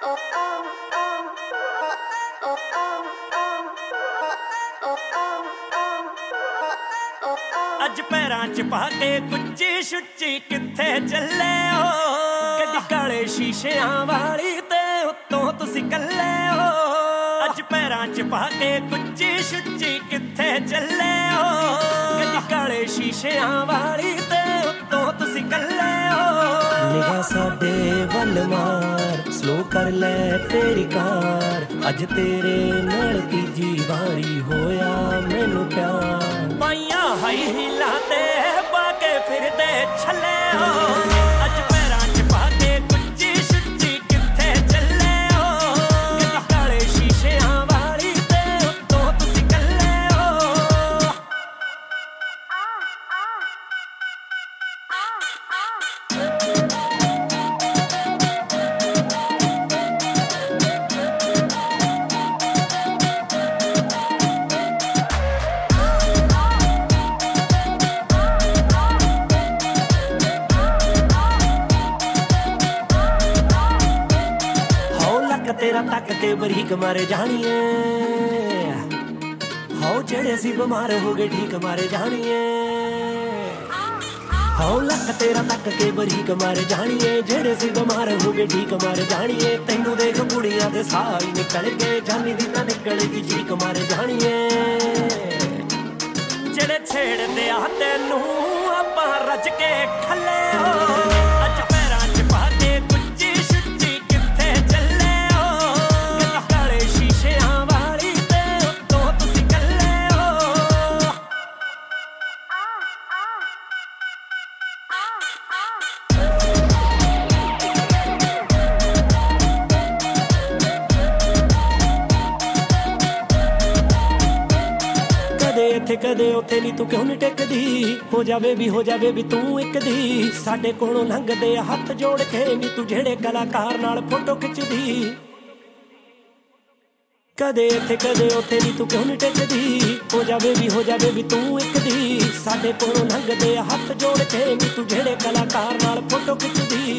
ਅੱਜ ਪੈਰਾਂ 'ਚ ਪਾ ਕੇ ਕੁੱਚੀ ਸ਼ੁੱਚੀ ਕਿੱਥੇ ਚੱਲੇ ਹੋ? ਗੱਡੀ ਕਾਲੇ ਸ਼ੀਸ਼ਿਆਂ ਵਾਲੀ ਤੇ ਉੱਤੋਂ ਤੁਸੀਂ ਕੱਲੇ ਹੋ। ਅੱਜ ਪੈਰਾਂ 'ਚ ਪਾ ਕੇ ਕੁੱਚੀ ਸ਼ੁੱਚੀ ਕਿੱਥੇ ਚੱਲੇ ਹੋ? ਗੱਡੀ ਕਾਲੇ ਸ਼ੀਸ਼ਿਆਂ ਵਾਲੀ ਤੇ ਉੱਤੋਂ ਤੁਸੀਂ ਕੱਲੇ ਹੋ। ਨਿਗਾਹ ਸਾਡੇ ਵੱਲ ਮਾਰ, ਸਲੋ ਕਰ ਲੈ ਤੇਰੀ ਕਾਰ। ਅੱਜ ਤੇਰੇ ਨਾਲ ਤੀਜੀ ਵਾਰੀ ਹੋਇਆ ਮੈਨੂੰ ਪਿਆਰ। ਪਾਈਆਂ ਹਾਈ ਹੀਲਾਂ ਤੇ ਪਾ ਕੇ ਫਿਰਦੇ ਛੱਲੇ ਹੋ। ਅੱਜ ਪੈਰਾਂ 'ਚ ਪਾ ਕੇ ਕੁੱਚੀ ਸ਼ੁੱਚੀ ਕਿੱਥੇ ਚੱਲੇ ਹੋ? ਗੱਡੀ ਕਾਲੇ ਸ਼ੀਸ਼ਿਆਂ ਵਾਲੀ ਤੇ ਉੱਤੋਂ ਤੁਸੀਂ ਕੱਲੇ ਹੋ। ਤੇਰਾ ਤੱਕ ਕੇ ਬਰੀਕ ਮਾਰੇ ਜਾਣੀਏ, ਹੋ ਜਿਹੜੇ ਸੀ ਬਿਮਾਰ ਹੋ ਗਏ ਠੀਕ ਮਾਰੇ ਜਾਣੀਏ। ਹੋ ਲੱਕ ਤੇਰਾ ਤੱਕ ਕੇ ਬਰੀਕ ਮਾਰੇ ਜਾਣੀਏ, ਜਿਹੜੇ ਸੀ ਬਿਮਾਰ ਹੋ ਗਏ ਠੀਕ ਮਾਰੇ ਜਾਣੀਏ। ਤੈਨੂੰ ਦੇਖ ਕੁੜੀਆਂ ਦੇ ਸਾਹ ਹੀ ਨਿਕਲ ਗਏ, ਜਾਨੀ ਦੀ ਤਾਂ ਨਿਕਲੇਗੀ ਚੀਕ ਮਾਰੇ ਜਾਣੀਏ। ਜਿਹੜੇ ਛੇੜਦੇ ਆ ਤੈਨੂੰ ਆਪਾਂ ਰੱਜ ਕੇ ਖੱਲੇ ਹੋ। ਅੱਜ ਪੈਰਾਂ 'ਚ ਪਾ ਕੇ ਕੁੱਚੀ ਸ਼ੁੱਚੀ ਕਿੱਥੇ ਚੱਲੇ? ਇੱਥੇ ਕਦੇ ਉੱਥੇ ਨੀ ਤੂੰ ਕਿਉਂ ਨੀ ਟਿਕਦੀ? ਹੋ ਜਾਵੇ ਵੀ ਤੂੰ ਇੱਕ ਦੀ। ਸਾਡੇ ਕੋਲੋਂ ਲੰਘਦੇ ਹੱਥ ਜੋੜ ਕੇ ਨੀ ਤੂੰ ਜਿਹੜੇ ਕਲਾਕਾਰ ਨਾਲ ਫੋਟੋ ਖਿੱਚਦੀ। ਕਦੇ ਇੱਥੇ ਕਦੇ ਉੱਥੇ ਨੀ ਤੂੰ ਕਿਉਂ ਨੀ ਟਿਕਦੀ? ਹੋ ਜਾਵੇ ਵੀ ਤੂੰ ਇੱਕ ਦੀ। ਸਾਡੇ ਕੋਲੋਂ ਲੰਘਦੇ ਹੱਥ ਜੋੜ ਕੇ ਨੀ ਤੂੰ ਜਿਹੜੇ ਕਲਾਕਾਰ ਨਾਲ ਫੋਟੋ ਖਿੱਚਦੀ।